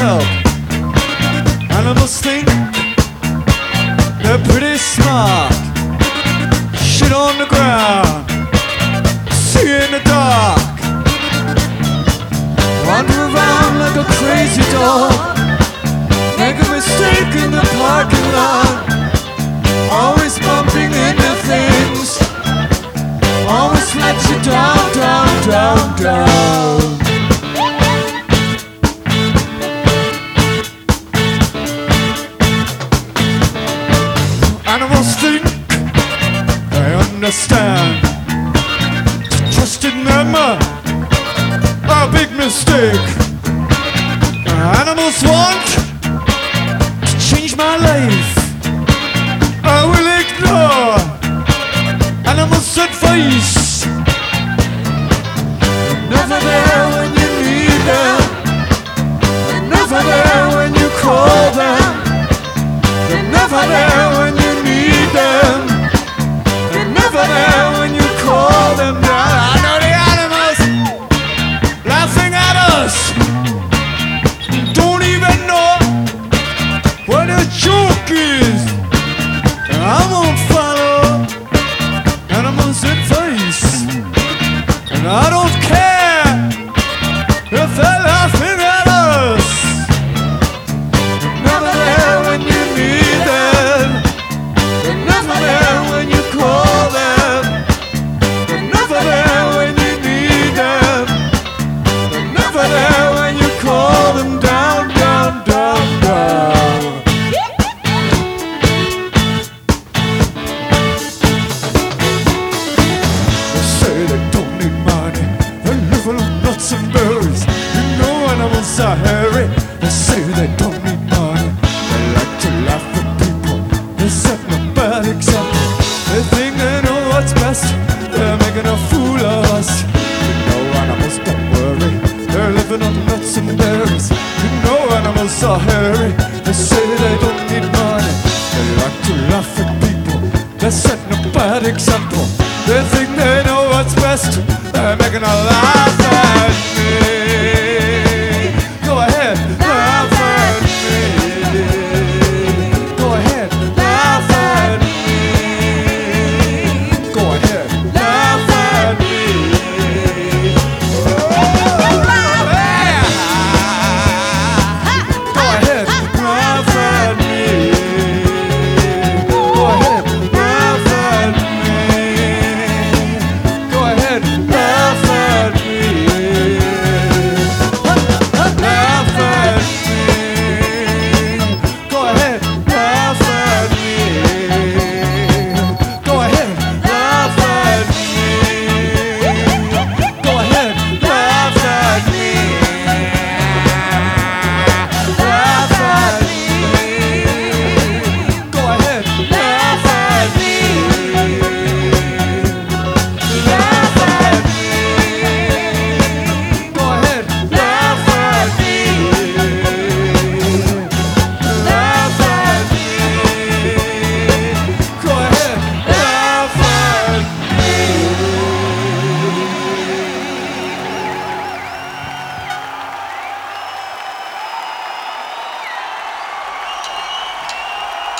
help. Animals think they're pretty smart. Shit on the ground, see in the dark. Wander around like a crazy dog. Make a mistake in the parking lot. Always bumping into things. Always let you down, down, down, down. Animals think they understand. Trusting them a big mistake. Animals want to change my life. I will ignore animals' advice. Never there when you need them. Never there when you call them. They're never there when you need them. They're never there when you call them down. I know the animals laughing at us. Don't even know what a joke is. And I won't follow animals' advice. And I don't care if they're laughing at us. They're never there when you need them. They're never there when you call them. They're never there when you need them. They're never there when you call them down, down, down, down. They say they don't need money. They're living on nuts and berries. You know animals are hairy.